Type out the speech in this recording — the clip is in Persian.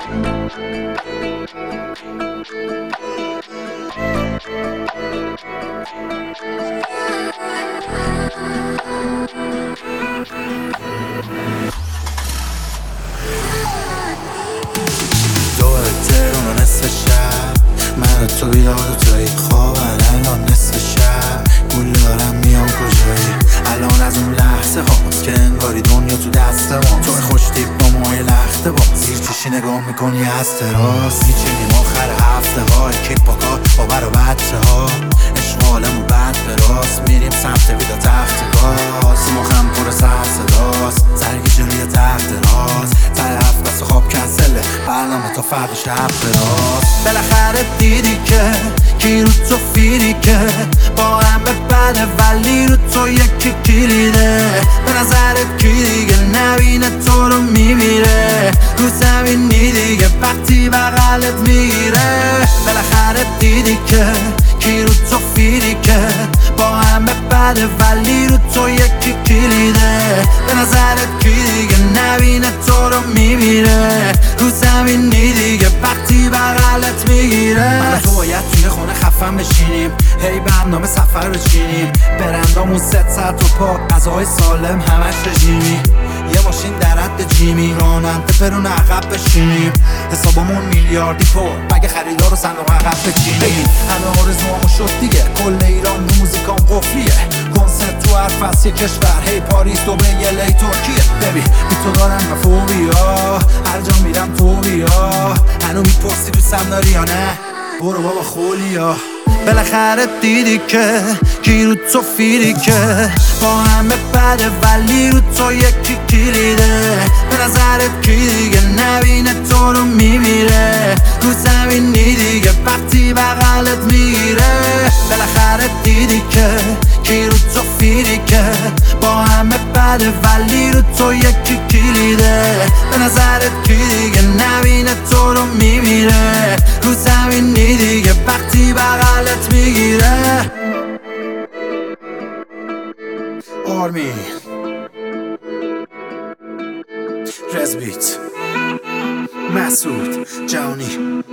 تهران و نصف شب من و تو بیدار و توی خوابن الان نصف شب گول دارم میام کجایی الان از اون لحظه هاست که انگاری دنیا تو دست ما تو خوش تیپ با مای لخته با زیر چشی نگاه میکنی از تراس میچینیم آخر هفته های کیپ با کار با بر و بچه ها عشق عالم و بعد به راست میریم سمت ویدا تخت گاز مخم پر سر صداست سرگی جلوی تحت راز تر هفت بس خواب کنسله برنامه تا فرد شب براست بالاخره دیدی که کی رو تو فیری که با هم به بده ولی رو تو یکی کلیده به نظرت کی دیگه نبینه تو رو میمیره رو زمینی دیگه وقتی بغلت میگیره بالاخره دیدی که کی رو تو فیری که با هم به بده ولی رو تو یکی کلیده به نظرت کی دیگه نبینه تو رو میمیره رو زمینی دیگه وقتی بغلت میگیره من تو باید توی خونه خفن بشینیم هی برنامه سفر بچینیم برندامون 3 ساعت و پا غذاهای سالم همش رژیمی یه ماشین در حد جیمی راننده برون عقب بشینیم حسابمون میلیاردی پر مگه خریدار رو صندوق عقب بچینیم همه آرزوامو شد دیگه کل ایران رو موزیکام قفلیه کنسرت تو هر فصل کشور هی پاریس دبی الی ترکیه ببین بی تو دارم مفوبیا هر جا میرم تو بیا هنو میپرسی دوستم داری یا نه برو بابا خولیا بالاخره دیدی که کی رو تو فیری که با همه بده ولی رو تو یکی کلیده به نظرت کی دیگه نبینه تو رو میمیره رو زمینی دیگه وقتی بغلت میگیره بالاخره دیدی که کی رو تو فیری که با همه بده ولی رو تو یکی کلیده به نظرت کی دیگه نبینه تو رو میمیره رو زمینی دیگه وقتی بغلت میگیره آرمین رزبیت مسعود جوانی